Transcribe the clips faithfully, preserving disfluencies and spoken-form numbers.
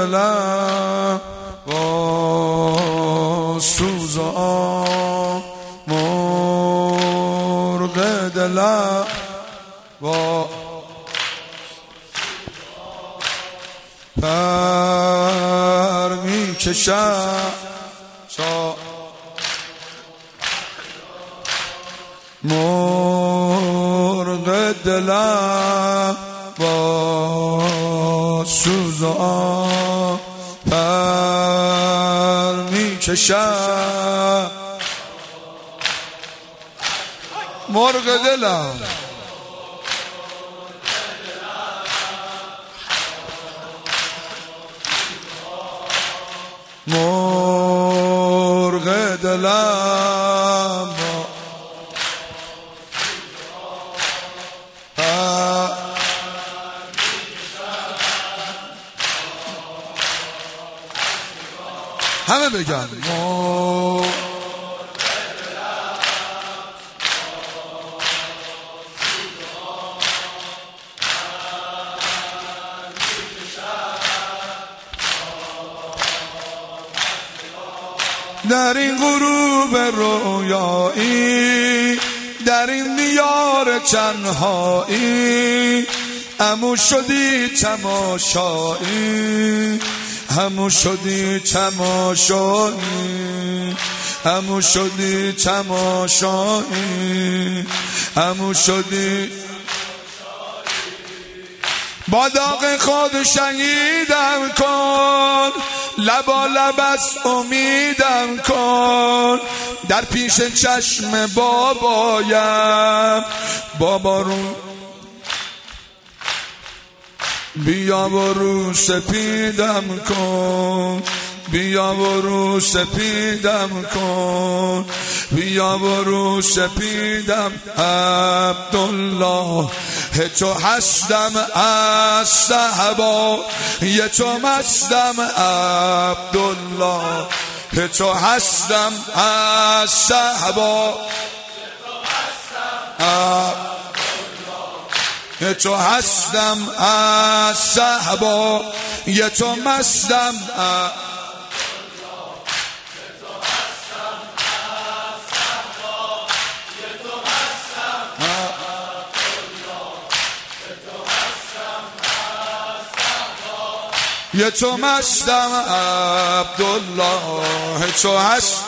دلم با سوزا مرغ دلم با پر می کشم تا مرغ دلم با سوزا پر می کشم مرغ دلم مرغ دلم همه بگن در این غروب رویایی در این دیار تنهایی عمو شدی تماشایی عمو شدی تماشایی عمو شدی تماشایی عمو شدی با داغ خود شهیدم کن لبا لب از امیدم کن در پیش چشم بابایم بابا رو بیا و رو سپیدم کن بیا و رو سپیدم کن بیا و رو سپیدم عبدالله تو هستم از صحبا یه تو مستم عبدالله تو هستم از صحبا یه تو هستم از صحبا یه تو مستم یه تو مستم عبدالله تو هست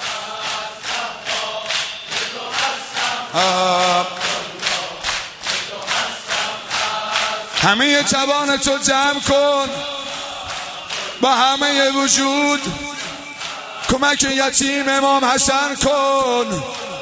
همه توان تو جمع کن با همه وجود کمک یتیم امام حسن کن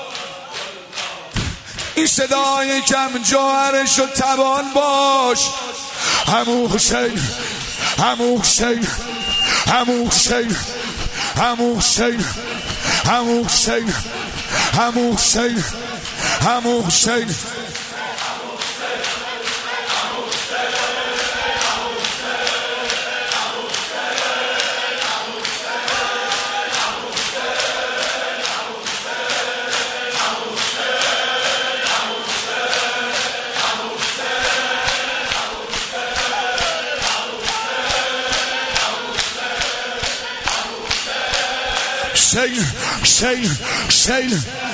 این صدای کم جوهرش و توان باش عمو حسین عمو حسین عمو حسین عمو حسین عمو حسین عمو حسین عمو حسین Say, say, say.